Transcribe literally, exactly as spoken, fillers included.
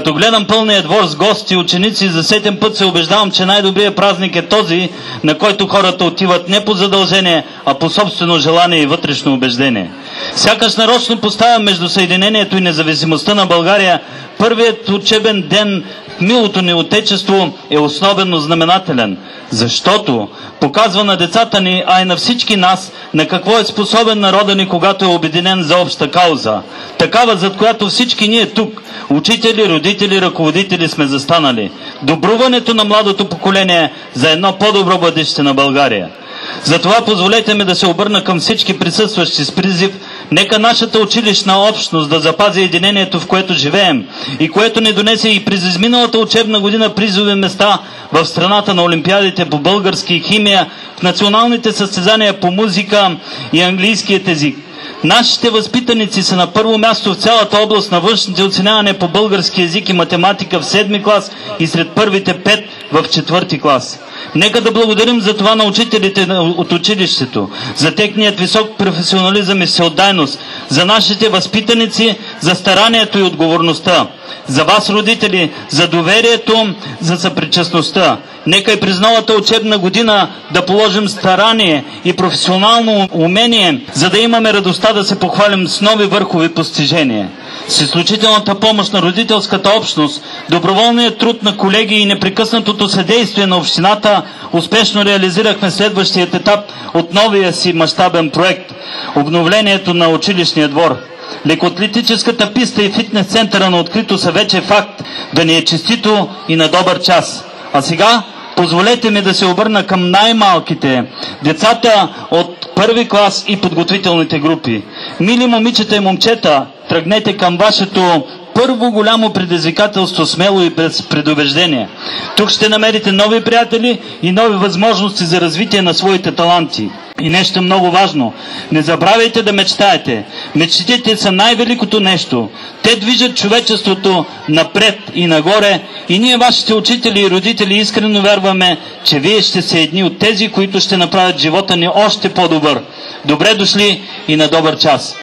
Като гледам пълния двор с гости и ученици, за сетен път се убеждавам, че най-добрият празник е този, на който хората отиват не по задължение, а по собствено желание и вътрешно убеждение. Сякаш нарочно поставям между съединението и независимостта на България. Първият учебен ден в милото ни отечество е особено знаменателен, защото показва на децата ни, а и на всички нас, на какво е способен народа ни, когато е обединен за обща кауза. Такава, зад която всички ние тук, учители, родители, ръководители, сме застанали. Добруването на младото поколение за едно по-добро бъдеще на България. Затова позволете ми да се обърна към всички присъстващи с призив: нека нашата училищна общност да запази единението, в което живеем и което ни донесе и през изминалата учебна година призови места в страната на олимпиадите по български и химия, в националните състезания по музика и английският език. Нашите възпитаници са на първо място в цялата област на външните оценявания по български език и математика в седми клас и сред първите пет в четвърти клас. Нека да благодарим за това на учителите от училището, за техният висок професионализъм и всеотдайност, за нашите възпитаници, за старанието и отговорността, за вас, родители, за доверието, за съпричастността. Нека и през новата учебна година да положим старание и професионално умение, за да имаме радостта да се похвалим с нови върхови постижения. С изключителната помощ на родителската общност, доброволният труд на колеги и непрекъснатото съдействие на общината успешно реализирахме следващият етап от новия си мащабен проект – обновлението на училищния двор. Лекоатлетическата писта и фитнес центъра на открито са вече факт. Да ни е честито и на добър час. А сега позволете ми да се обърна към най-малките, децата от първи клас и подготвителните групи. Мили момичета и момчета, тръгнете към вашето първо голямо предизвикателство смело и без предубеждение. Тук ще намерите нови приятели и нови възможности за развитие на своите таланти. И нещо много важно. Не забравяйте да мечтаете. Мечтите са най-великото нещо. Те движат човечеството напред и нагоре. И ние, вашите учители и родители, искрено вярваме, че вие ще сте едни от тези, които ще направят живота ни още по-добър. Добре дошли и на добър час!